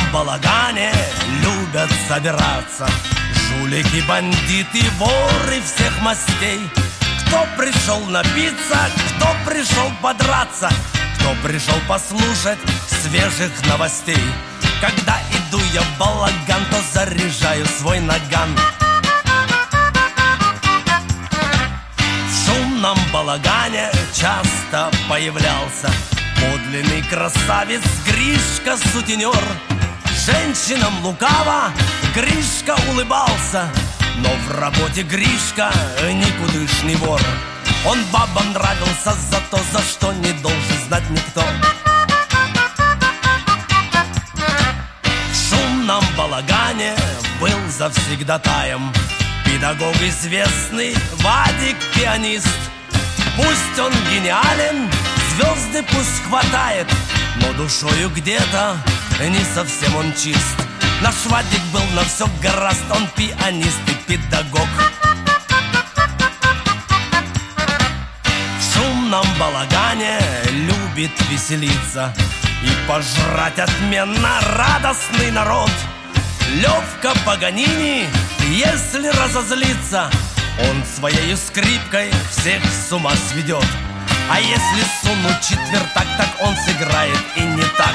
балагане любят собираться жулики, бандиты, воры всех мастей. Кто пришел напиться, кто пришел подраться, кто пришел послушать свежих новостей. Когда иду я в балаган, то заряжаю свой наган. В шумном балагане часто появлялся подлинный красавец Гришка-сутенер. Женщинам лукаво Гришка улыбался, но в работе Гришка никудышный вор. Он бабам нравился за то, за что не должен знать никто. В шумном балагане был завсегдатаем педагог известный Вадик-пианист. Пусть он гениален, звезды пусть хватает, но душою где-то не совсем он чист. Наш Вадик был на все гораст, он пианист и педагог. В шумном балагане любит веселиться и пожрать отменно радостный народ. Левка Паганини, если разозлится, он своей скрипкой всех с ума сведет. А если сунуть четвертак, так он сыграет и не так.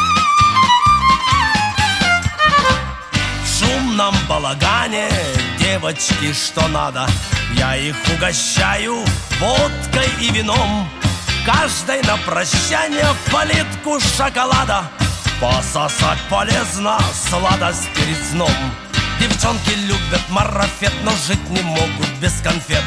В шумном балагане девочки что надо, я их угощаю водкой и вином. Каждой на прощание плитку шоколада. Пососать полезно, сладость перед сном. Девчонки любят марафет, но жить не могут без конфет.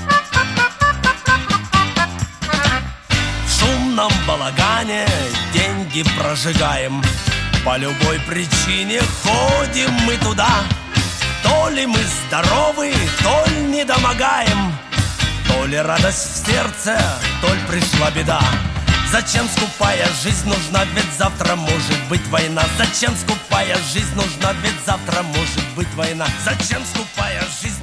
В шумном балагане деньги прожигаем. По любой причине ходим мы туда. То ли мы здоровы, то ли недомогаем, то ли радость в сердце, то ли пришла беда. Зачем скупая жизнь нужна, ведь завтра может быть война. Зачем скупая жизнь нужна, ведь завтра может быть война. Зачем скупая жизнь